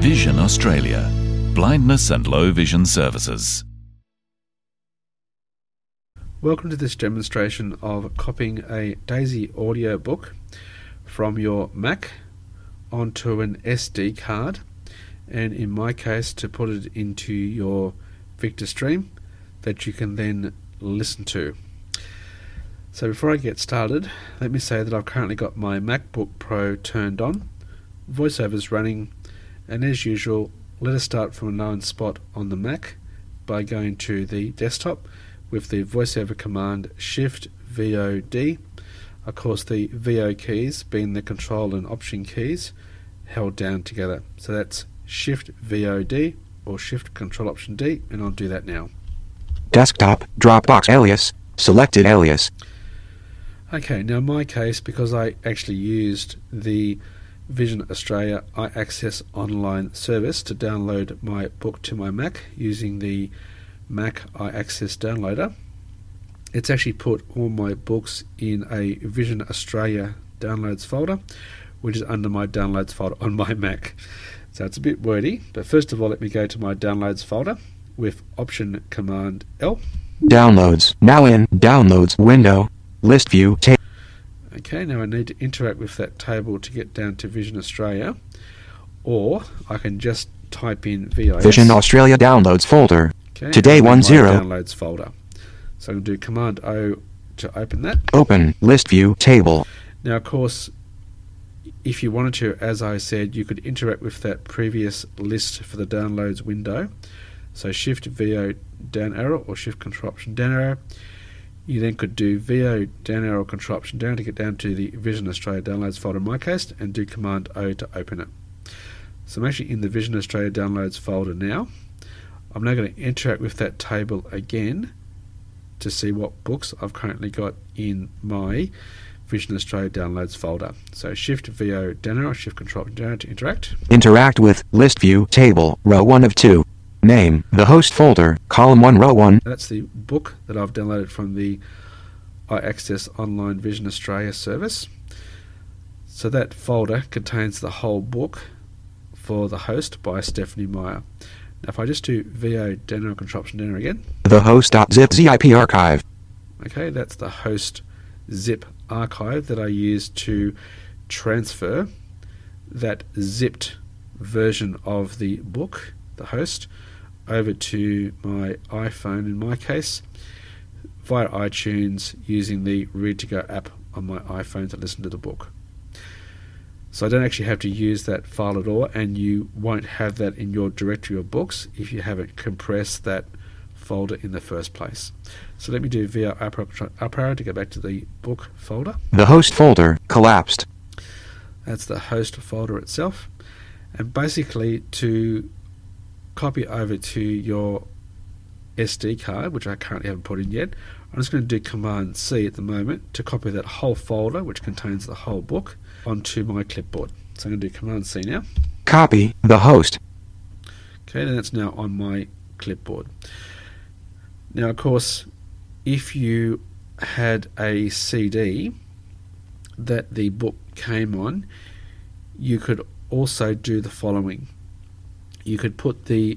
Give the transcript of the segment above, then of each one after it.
Vision Australia. Blindness and low vision services. Welcome to this demonstration of copying a Daisy audio book from your Mac onto an SD card, and in my case to put it into your Victor Stream that you can then listen to. So before I get started, let me say that I've currently got my MacBook Pro turned on, VoiceOver's running, and as usual, let us start from a known spot on the Mac by going to the desktop with the VoiceOver command Shift VOD. Of course, the VO keys being the Control and Option keys held down together. So that's Shift VOD or Shift Control Option D, and I'll do that now. Desktop, Dropbox alias, selected alias. Okay, now in my case, because I actually used the Vision Australia iAccess online service to download my book to my Mac using the Mac iAccess downloader, it's actually put all my books in a Vision Australia downloads folder, which is under my downloads folder on my Mac. So it's a bit wordy, but first of all let me go to my downloads folder with Option Command L. Downloads, now in Downloads window, list view table. Okay, now I need to interact with that table to get down to Vision Australia, or I can just type in VIS. Vision Australia downloads folder. Okay, Today and 10. Downloads folder. So I'm going to do Command O to open that. Open list view table. Now, of course, if you wanted to, as I said, you could interact with that previous list for the downloads window. So Shift VO down arrow or Shift Control Option down arrow. You then could do VO down arrow Control Option down to get down to the Vision Australia downloads folder in my case, and do Command O to open it. So I'm actually in the Vision Australia downloads folder now. I'm now going to interact with that table again to see what books I've currently got in my Vision Australia downloads folder. So Shift VO down arrow, Shift Control Option down to interact. Interact with list view table, row 1 of 2. Name, the host folder, column 1, row 1. That's the book that I've downloaded from the iAccess Online Vision Australia service. So that folder contains the whole book for the host by Stephanie Meyer. Now if I just do VO down arrow Control Option down arrow again. The host.zip zip archive. Okay, that's the host zip archive that I used to transfer that zipped version of the book, the host, over to my iPhone in my case via iTunes using the Read2Go app on my iPhone to listen to the book. So I don't actually have to use that file at all, and you won't have that in your directory of books if you haven't compressed that folder in the first place. So let me do VO up arrow to go back to the book folder. The host folder collapsed. That's the host folder itself. And basically to copy over to your SD card, which I currently haven't put in yet, I'm just going to do Command C at the moment to copy that whole folder, which contains the whole book, onto my clipboard. So I'm going to do Command C now. Copy the host. Okay, and that's now on my clipboard. Now, of course, if you had a CD that the book came on, you could also do the following. You could put the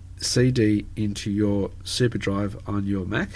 CD into your super drive on your Mac.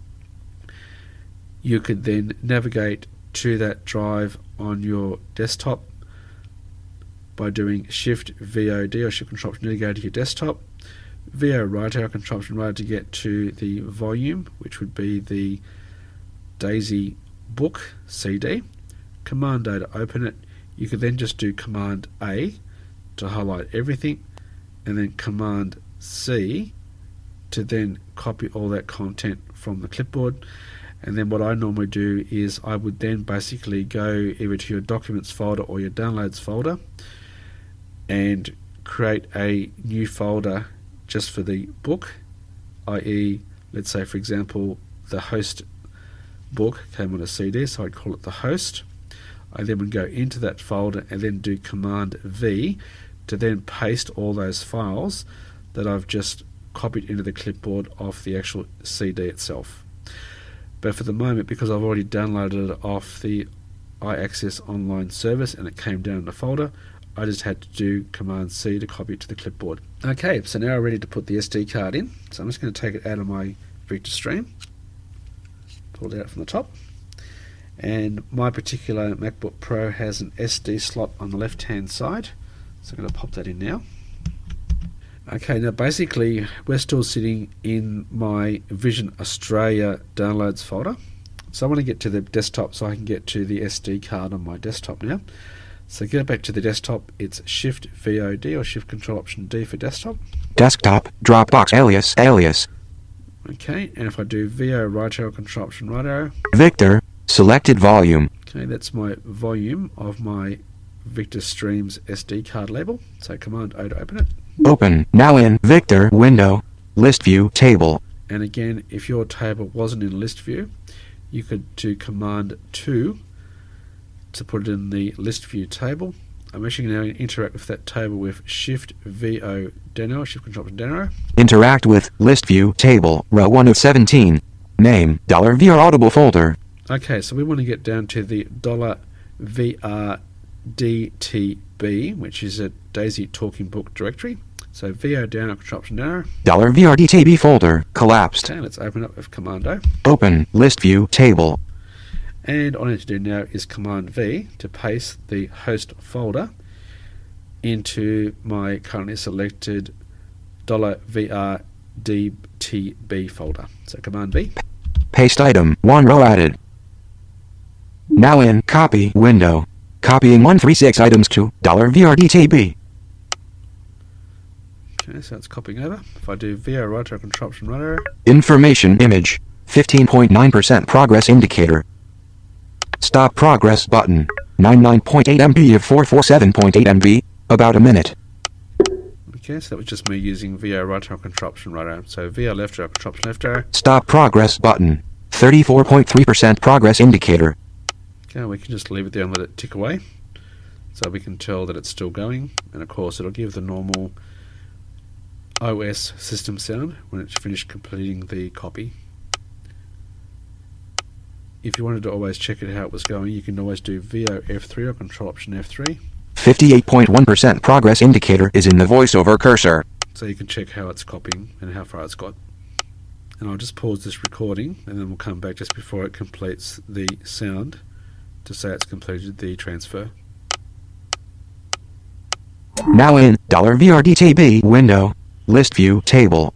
You could then navigate to that drive on your desktop by doing Shift VOD or Shift Control Option to go to your desktop. VO right arrow Control Option right to get to the volume, which would be the Daisy book CD. Command O to open it. You could then just do Command A to highlight everything, and then Command C to then copy all that content from the clipboard. And then what I normally do is I would then basically go either to your documents folder or your downloads folder and create a new folder just for the book, i.e. let's say for example the host book came on a CD, so I'd call it the host. I then would go into that folder and then do Command V to then paste all those files that I've just copied into the clipboard of the actual CD itself. But for the moment, because I've already downloaded it off the iAccess online service and it came down in the folder, I just had to do Command C to copy it to the clipboard. Okay, so now I'm ready to put the SD card in. So I'm just going to take it out of my VictorStream, pull it out from the top. And my particular MacBook Pro has an SD slot on the left hand side, so I'm going to pop that in now. Okay, now basically we're still sitting in my Vision Australia downloads folder. So I want to get to the desktop so I can get to the SD card on my desktop now. So get back to the desktop, it's Shift VOD or Shift Control Option D for desktop. Desktop, Dropbox alias. Okay, and if I do VO right arrow, Control Option right arrow. Victor, selected volume. Okay, that's my volume of my VictorStream's SD card label. So Command O to open it. Open, now in Victor window, list view table. And again, if your table wasn't in list view, you could do Command 2 to put it in the list view table. I'm actually going to interact with that table with Shift VO Deno, Shift Control Option Deno. Interact with list view table, row 1 of 17. Name, $VR audible folder. Okay, so we want to get down to the $VRDTB, which is a Daisy Talking Book directory. So VO down, Control Option down. $VRDTB folder, collapsed. Okay, let's open up with Command O. Open, list view table. And all I need to do now is Command V to paste the host folder into my currently selected $VRDTB folder. So Command V. Paste item, 1 row added. Now in copy window. Copying 136 items to $VRDTB. Okay, so it's copying over. If I do VO right arrow, Control Option right arrow. Information image. 15.9% progress indicator. Stop progress button. 99.8 MB of 447.8 MB. About a minute. Okay, so that was just me using VO right arrow, Control Option right arrow. So VO left arrow, Control Option left arrow. Stop progress button. 34.3% progress indicator. Okay, we can just leave it there and let it tick away, so we can tell that it's still going. And of course, it'll give the normal OS system sound when it's finished completing the copy. If you wanted to always check it how it was going, you can always do VO F3 or Control Option F3. 58.1% progress indicator is in the voiceover cursor. So you can check how it's copying and how far it's got. And I'll just pause this recording and then we'll come back just before it completes the sound to say it's completed the transfer. Now in $VRDTB window, list view table.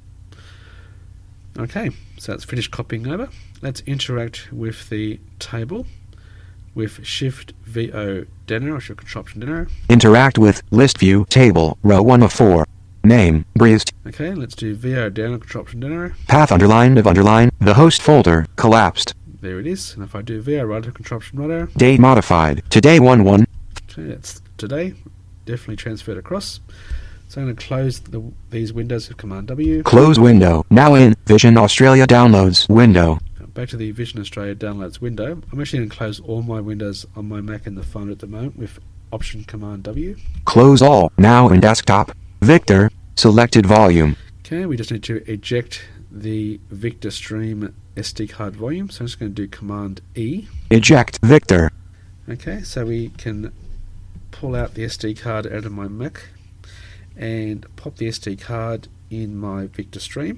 Okay, so it's finished copying over. Let's interact with the table with Shift VO Deno or Shift Control Option Deno. Interact with list view table, row 1 of 4. Name, breezed. Okay, let's do VO down, Control Option Deno. Path underline of underline, the host folder, collapsed. There it is. And if I do VO right, Control Option right arrow. Date modified, today 1/1. Okay, that's today. Definitely transferred across. So I'm going to close these windows with Command W. Close window. Now in Vision Australia downloads window. Back to the Vision Australia downloads window. I'm actually going to close all my windows on my Mac and the phone at the moment with Option Command W. Close all. Now in desktop. Victor, selected volume. Okay, we just need to eject the VictorStream SD card volume. So I'm just going to do Command E. Eject Victor. Okay, so we can pull out the SD card out of my Mac and pop the SD card in my VictorStream.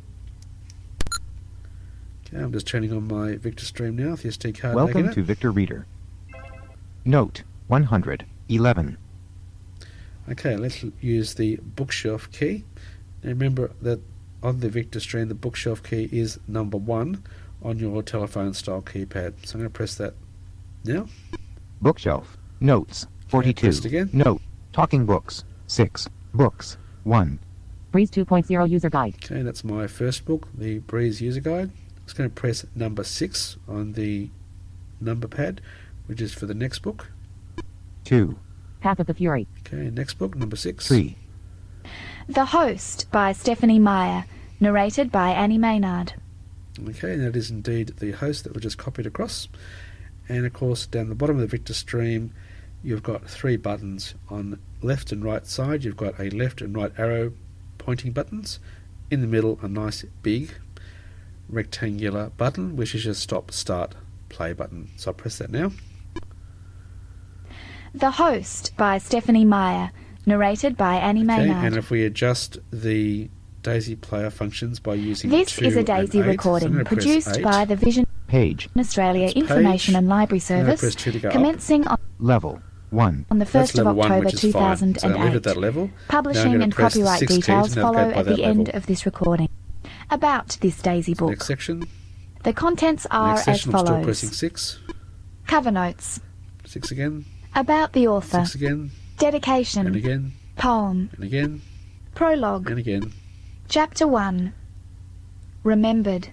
Okay, I'm just turning on my VictorStream now with the SD card. Welcome to Victor Reader. Note 111. Okay, let's use the bookshelf key. Now remember that on the VictorStream, the bookshelf key is number 1 on your telephone style keypad. So I'm going to press that now. Bookshelf. Notes 42. Press it again. Note. Talking books. 6. Books. 1. Breeze 2.0 User Guide. Okay, that's my first book, the Breeze User Guide. I'm just going to press number 6 on the number pad, which is for the next book. 2. Path of the Fury. Okay, next book, number 6. 3. The Host by Stephanie Meyer, narrated by Annie Maynard. Okay, and that is indeed the host that we just copied across. And of course, down the bottom of the VictorStream, you've got 3 buttons. On left and right side, you've got a left and right arrow pointing buttons. In the middle, a nice big rectangular button, which is your stop, start, play button. So I'll press that now. The Host by Stephanie Meyer. Narrated by Annie Okay, Maynard. and if we adjust the Daisy player functions by using This 2 is a and Daisy 8, so I'm recording going to press produced 8. by the Vision Page. Australia That's Information page. and Library I'm gonna Service, press 2 to go up. commencing Level 1. on the That's 1st of level 1, October which is fine. So I leave it 2008. at that level. Now I'm Publishing going to and press the copyright 6 key to details navigate follow by at that the end level. of this recording. About this Daisy book. Next section. The contents are Next as section, I'm still follows. pressing 6. Cover notes. 6 again. About the author. 6 again. Dedication. And again. Poem. And again. Prologue. And again. Chapter 1. Remembered.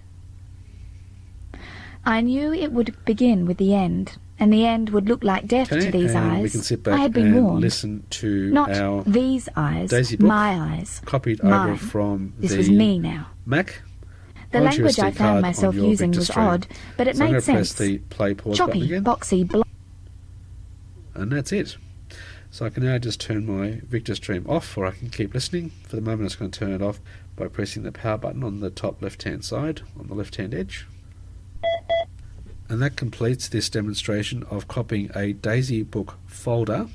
I knew it would begin with the end, and the end would look like death Okay, to these and eyes. we can sit back I had been and warned. listen to Not our these eyes, Daisy book, my eyes. copied mine. over from This the was me now. Mac. The onto your language I SD card found on myself your using Victor was Stream. odd, but it So I'm made going to press sense. the play pause button Choppy, again, boxy, and that's it. So I can now just turn my Victor Stream off, or I can keep listening. For the moment, I'm just going to turn it off by pressing the power button on the top left-hand side, on the left-hand edge. And that completes this demonstration of copying a Daisy book folder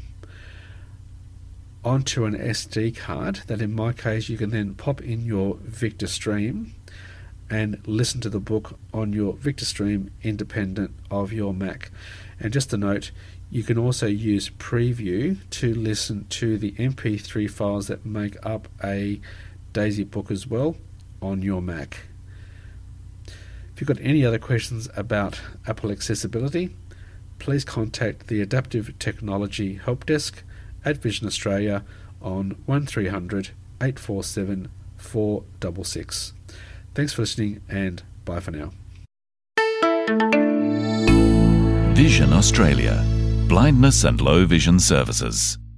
onto an SD card that, in my case, you can then pop in your Victor Stream and listen to the book on your Victor Stream independent of your Mac. And just a note, you can also use Preview to listen to the MP3 files that make up a Daisy book as well on your Mac. If you've got any other questions about Apple accessibility, please contact the Adaptive Technology Help Desk at Vision Australia on 1300 847 466. Thanks for listening, and bye for now. Vision Australia. Blindness and low vision services.